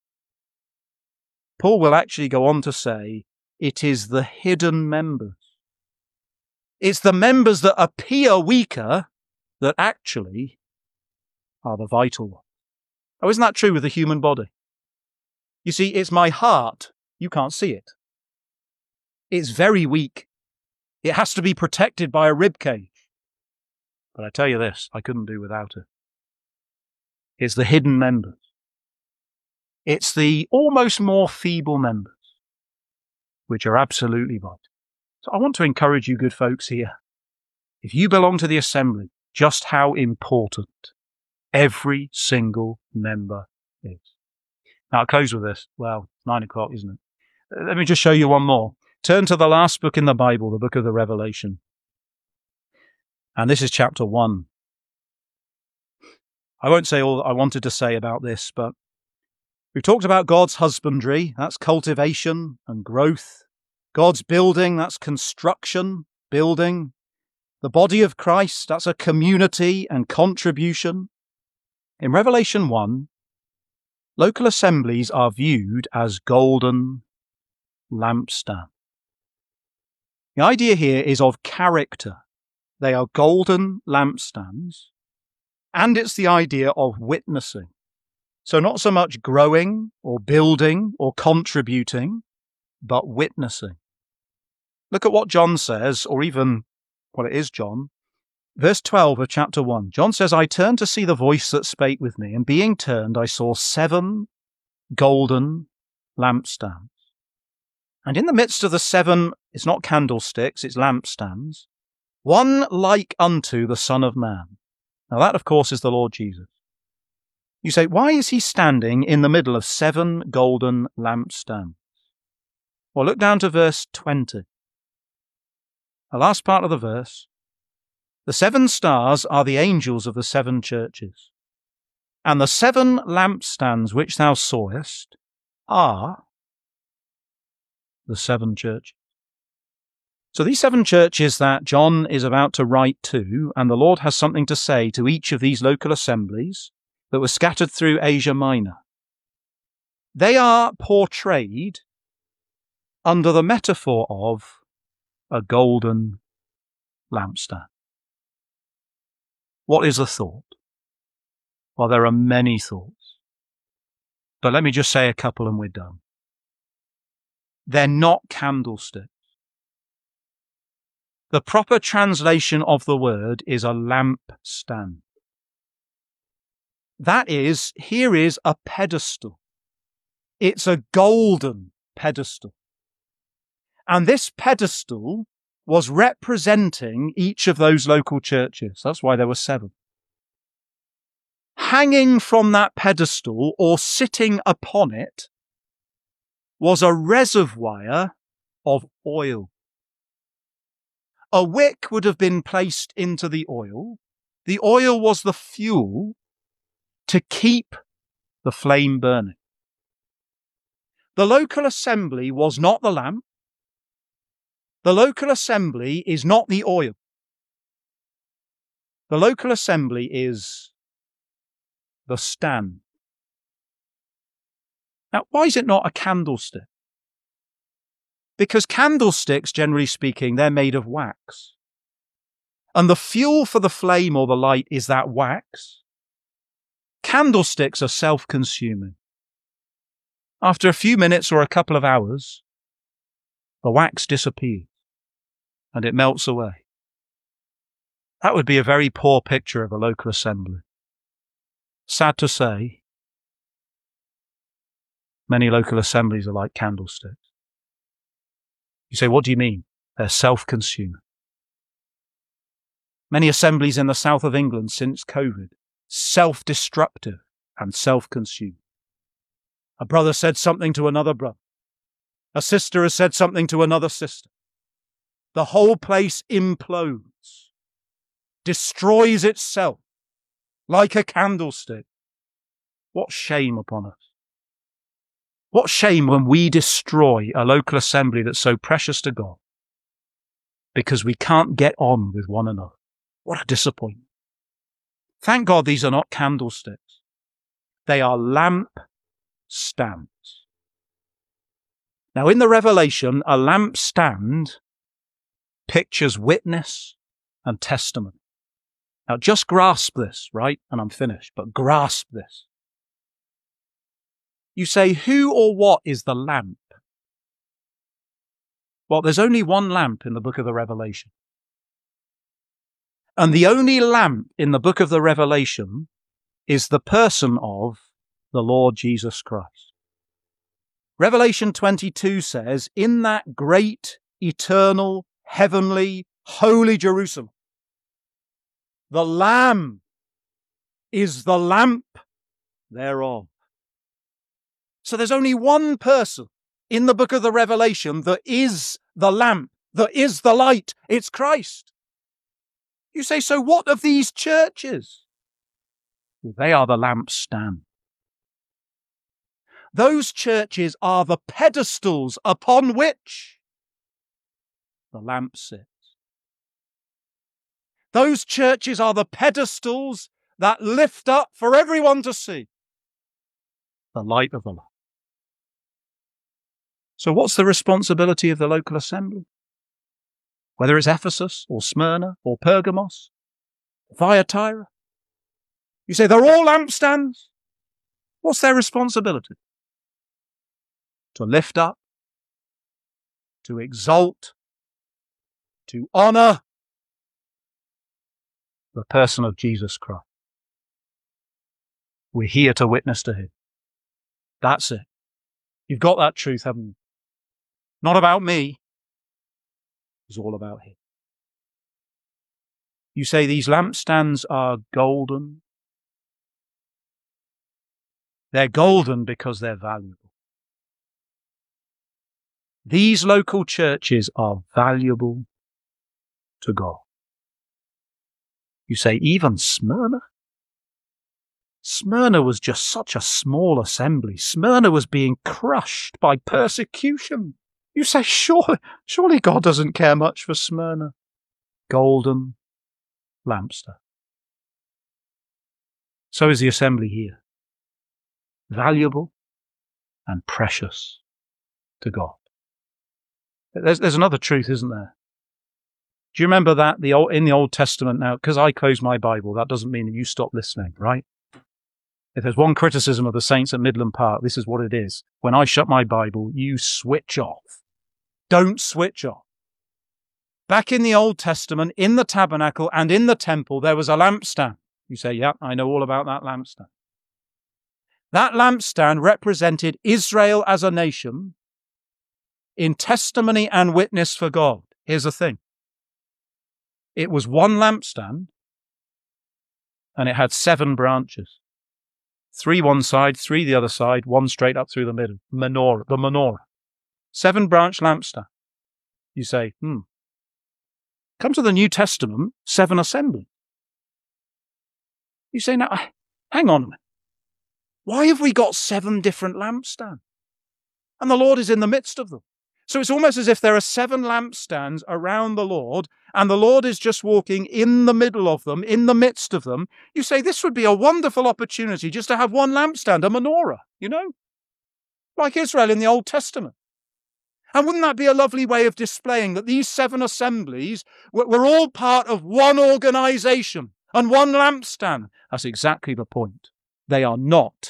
Paul will actually go on to say, it is the hidden members. It's the members that appear weaker that actually are the vital ones. Oh, isn't that true with the human body? You see, it's my heart. You can't see it. It's very weak. It has to be protected by a rib cage. But I tell you this, I couldn't do without it. It's the hidden members. It's the almost more feeble members, which are absolutely vital. So I want to encourage you, good folks, here. If you belong to the assembly, just how important every single member is. Now, I'll close with this. Well, 9 o'clock, isn't it? Let me just show you one more. Turn to the last book in the Bible, the book of the Revelation. And this is chapter 1. I won't say all that I wanted to say about this, but we've talked about God's husbandry. That's cultivation and growth. God's building, that's construction, building. The body of Christ, that's a community and contribution. In Revelation 1, Local assemblies are viewed as golden lampstands. The idea here is of character. They are golden lampstands, and it's the idea of witnessing. So not so much growing or building or contributing, but witnessing. Look at what John says, or even, well, it is John. Verse 12 of chapter 1. John says, I turned to see the voice that spake with me, and being turned, I saw 7 golden lampstands. And in the midst of the 7, it's not candlesticks, it's lampstands, one like unto the Son of Man. Now that, of course, is the Lord Jesus. You say, why is he standing in the middle of 7 golden lampstands? Well, look down to verse 20. The last part of the verse. The 7 stars are the angels of the 7 churches. And the 7 lampstands which thou sawest are the 7 churches. So these 7 churches that John is about to write to, and the Lord has something to say to each of these local assemblies that were scattered through Asia Minor, they are portrayed under the metaphor of a golden lampstand. What is the thought? Well, there are many thoughts. But let me just say a couple and we're done. They're not candlesticks. The proper translation of the word is a lampstand. That is, here is a pedestal. It's a golden pedestal. And this pedestal was representing each of those local churches. That's why there were 7. Hanging from that pedestal or sitting upon it was a reservoir of oil. A wick would have been placed into the oil. The oil was the fuel to keep the flame burning. The local assembly was not the lamp. The local assembly is not the oil. The local assembly is the stand. Now, why is it not a candlestick? Because candlesticks, generally speaking, they're made of wax. And the fuel for the flame or the light is that wax. Candlesticks are self-consuming. After a few minutes or a couple of hours, the wax disappears and it melts away. That would be a very poor picture of a local assembly. Sad to say, many local assemblies are like candlesticks. You say, what do you mean? They're self-consuming. Many assemblies in the south of England since COVID, self-destructive and self-consuming. A brother said something to another brother. A sister has said something to another sister. The whole place implodes, destroys itself like a candlestick. What shame upon us. What shame when we destroy a local assembly that's so precious to God because we can't get on with one another. What a disappointment. Thank God these are not candlesticks. They are lamp stands. Now in the Revelation, a lampstand pictures witness and testimony. Now just grasp this, right? And I'm finished, but grasp this. You say, who or what is the lamp? Well, there's only one lamp in the book of the Revelation. And the only lamp in the book of the Revelation is the person of the Lord Jesus Christ. Revelation 22 says, in that great, eternal, heavenly, holy Jerusalem, the Lamb is the lamp thereof. So there's only one person in the book of the Revelation that is the lamp, that is the light. It's Christ. You say, so what of these churches? Well, they are the lampstand. Those churches are the pedestals upon which the lamp sits. Those churches are the pedestals that lift up for everyone to see the light of the light. So what's the responsibility of the local assembly? Whether it's Ephesus or Smyrna or Pergamos, Thyatira. You say they're all lampstands. What's their responsibility? To lift up, to exalt, to honor the person of Jesus Christ. We're here to witness to him. That's it. You've got that truth, haven't you? Not about me. It's all about him. You say these lampstands are golden. They're golden because they're valuable. These local churches are valuable to God. You say, even Smyrna? Smyrna was just such a small assembly. Smyrna was being crushed by persecution. You say, surely God doesn't care much for Smyrna. Golden lampstand. So is the assembly here. Valuable and precious to God. There's another truth, isn't there? Do you remember that in the Old Testament now? Because I close my Bible, that doesn't mean that you stop listening, right? If there's one criticism of the saints at Midland Park, this is what it is. When I shut my Bible, you switch off. Don't switch off. Back in the Old Testament, in the tabernacle and in the temple, there was a lampstand. You say, yeah, I know all about that lampstand. That lampstand represented Israel as a nation in testimony and witness for God. Here's the thing. It was one lampstand, and it had 7 branches. 3 one side, 3 the other side, 1 straight up through the middle. The menorah. 7-branch lampstand. You say, Come to the New Testament, 7 assemblies. You say, now, hang on a minute. Why have we got 7 different lampstands? And the Lord is in the midst of them. So it's almost as if there are 7 lampstands around the Lord, and the Lord is just walking in the middle of them, in the midst of them. You say, this would be a wonderful opportunity just to have one lampstand, a menorah, like Israel in the Old Testament. And wouldn't that be a lovely way of displaying that these 7 assemblies were all part of one organization and one lampstand? That's exactly the point. They are not.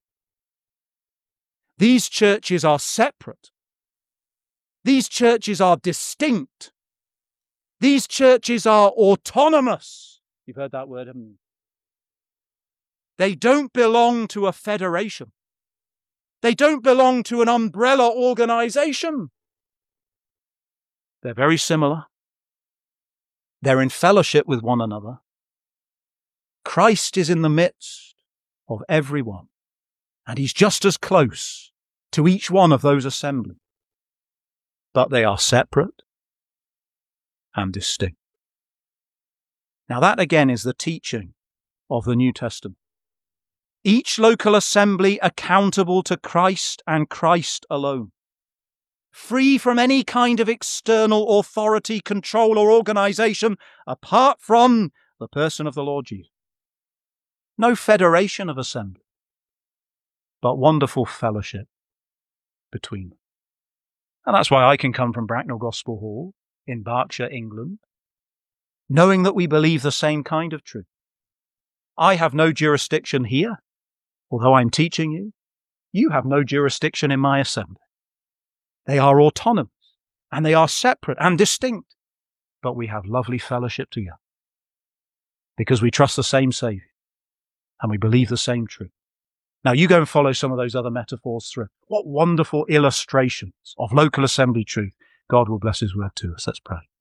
These churches are separate. These churches are distinct. These churches are autonomous. You've heard that word, haven't you? They don't belong to a federation. They don't belong to an umbrella organization. They're very similar. They're in fellowship with one another. Christ is in the midst of everyone, and he's just as close to each one of those assemblies. But they are separate and distinct. Now that again is the teaching of the New Testament. Each local assembly accountable to Christ and Christ alone. Free from any kind of external authority, control or organization apart from the person of the Lord Jesus. No federation of assembly, but wonderful fellowship between them. And that's why I can come from Bracknell Gospel Hall in Berkshire, England, knowing that we believe the same kind of truth. I have no jurisdiction here, although I'm teaching you. You have no jurisdiction in my assembly. They are autonomous, and they are separate and distinct, but we have lovely fellowship together because we trust the same Saviour and we believe the same truth. Now, you go and follow some of those other metaphors through. What wonderful illustrations of local assembly truth. God will bless his word to us. Let's pray.